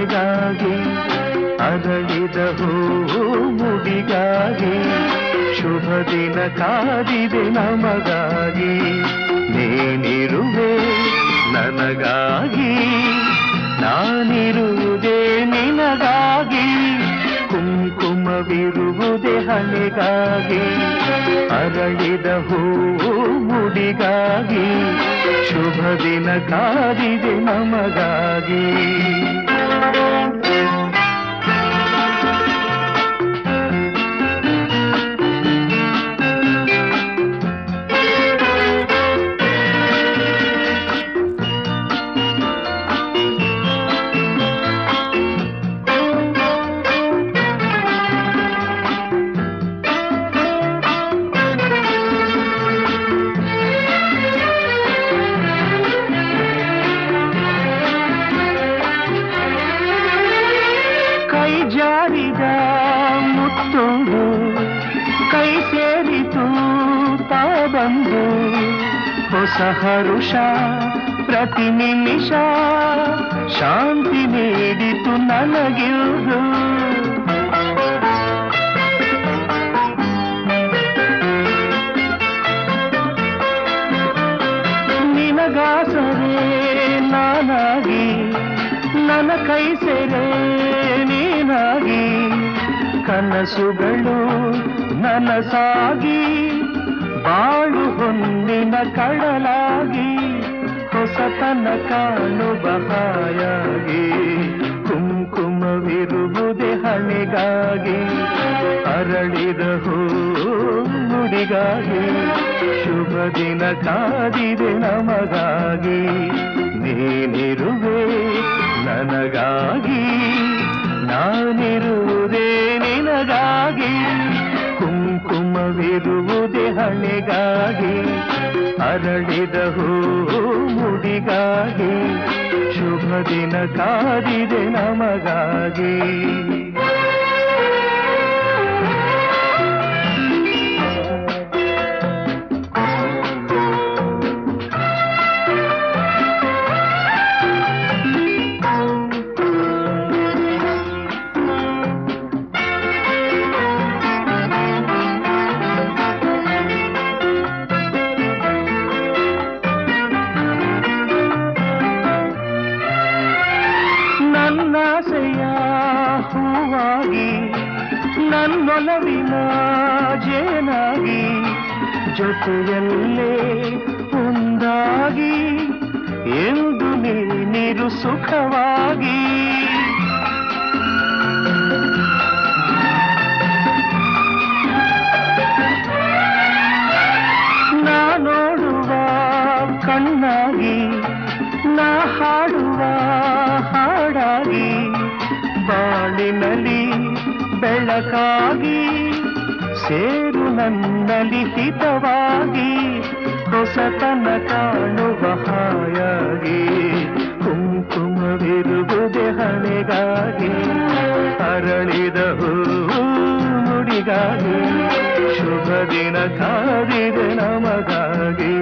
ಹಣೆಗಾಗಿ ಅರಳಿದ ಹೂವು ಮುಡಿಗಾಗಿ ಶುಭ ದಿನ ಕಾದಿದೆ ನಮಗಾಗಿ ನೀನಿರುವೆ ನನಗಾಗಿ ನಾನಿರುವುದೇ ನಿನಗಾಗಿ ಕುಂಕುಮವಿರುವುದೇ ಹಣೆಗಾಗಿ ಅರಳಿದ ಹೂವು ಮುಡಿಗಾಗಿ ಶುಭ ದಿನ ಕಾದಿದೆ ನಮಗಾಗಿ ಜಾರಿದ ಮುತ್ತೊಂದು ಕೈ ಸೇರಿತು ತಾ ಬಂದು ಹೊಸ ಹರುಷ ಪ್ರತಿ ನಿಮಿಷ ಶಾಂತಿ ನೀಡಿತು ನನಗಿರುವುದು ನಿನಗಾಸರೆ ನಾನಾಗಿ ನನ್ನ ಕೈ ಸೇರೆ ನೀನಾಗಿ ಕನಸುಗಳು ನನಸಾಗಿ ಬಾಳು ಹೊನ್ನಿನ ಕಡಲಾಗಿ ಹೊಸತನ ಕಾಣುವ ಹಾಯಾಗಿ ಕುಂಕುಮವಿರುವುದೇ ಹಣೆಗಾಗಿ ಅರಳಿದ ಹೂಡಿಗಾಗಿ ಶುಭ ದಿನ ಕಾದಿದೆ ನಮಗಾಗಿ ನೀನಿರುವೆ ನನಗಾಗಿ ನಾನಿರುವುದೇ ನಿನಗಾಗಿ ಕುಂಕುಮವಿರುವುದೇ ಹಣೆಗಾಗಿ ಅರಳಿದ ಮುಡಿಗಾಗಿ ಶುಭ ದಿನ ಕಾದಿದೆ ನಮಗಾಗಿ ನನ್ನಾಸೆಯ ಹೂವಾಗಿ ನನ್ನೊಲವಿನ ಜೇನಾಗಿ ಜೊತೆಯಲ್ಲೇ ಒಂದಾಗಿ ಎಂದು ನೀರು ಸುಖವಾಗಿ ನಾ ನೋಡುವ ಕಣ್ಣಾಗಿ ನಾ ಹಾಡುವ ಹಾಡಾಗಿ ಬಾಳಿನಲ್ಲಿ ಬೆಳಕಾಗಿ ಸೇರು ನನ್ನಲ್ಲಿ ಹಿತವಾಗಿ ಹೊಸತನ ಕಾಣುವ ಹಾಯಾಗಿ ಕುಂಕುಮವಿರುವುದೇ ಹಣೆಗಾಗಿ ಅರಳಿದ ಮುಡಿಗಾಗಿ ಶುಭ ದಿನ ಕಾದಿದೆ ನಮಗಾಗಿ